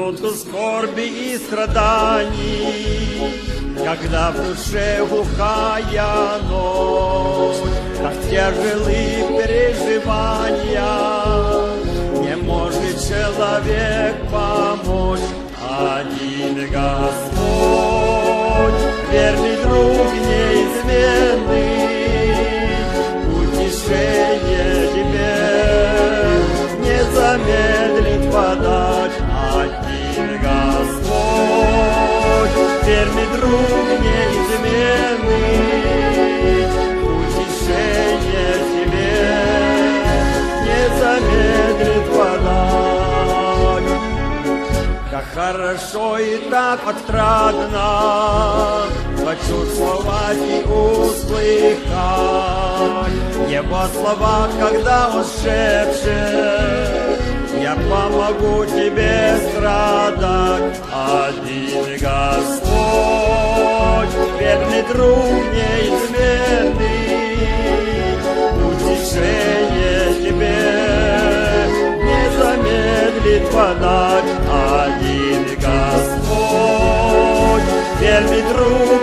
минуту скорби и страданий, когда в душе глухая ночь, как тяжелые переживания, не может человек помочь. Один Господь, верный друг неизменный, утешение тебе не замедлит подать. Один Господь, верный друг неизменный, утешение тебе не замедлит подать. Как хорошо и так отрадно почувствовать и услыхать Его слова, когда Он шепчет: я помогу тебе страдать. Один Господь, верный друг неизменный, утешение тебе не замедлит подать. Один Господь, верный друг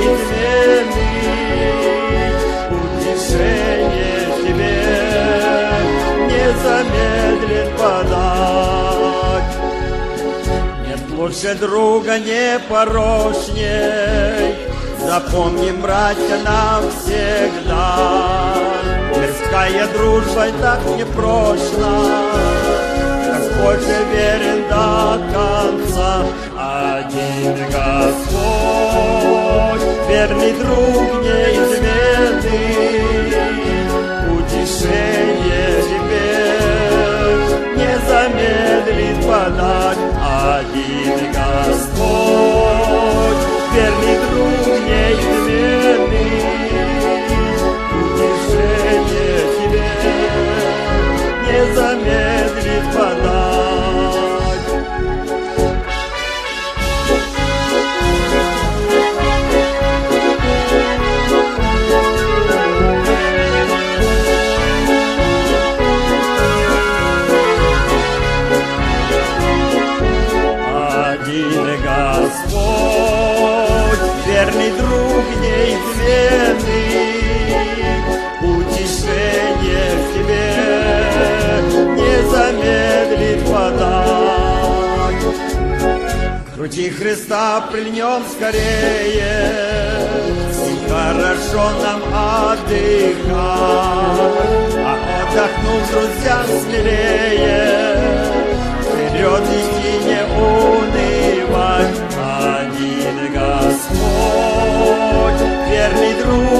неизменный, утешение тебе не замедлит подать. Нет лучше друга непорочней, запомним, братья, навсегда. Мирская дружба и так непрочна, Господь же верен до конца. Один Господь, верный друг неизменный, утешение тебе не замедлит подать. Один Господь, верный друг неизменный, утешение тебе не замедлит подать. Один Господь, верный друг неизменный, утешение тебе не замедлит подать. К груди Христа прильнем скорее, и хорошо нам отдыхать, а отдохнув, друзьям, смелее вперед идти, не унывать. Один Господь, верный друг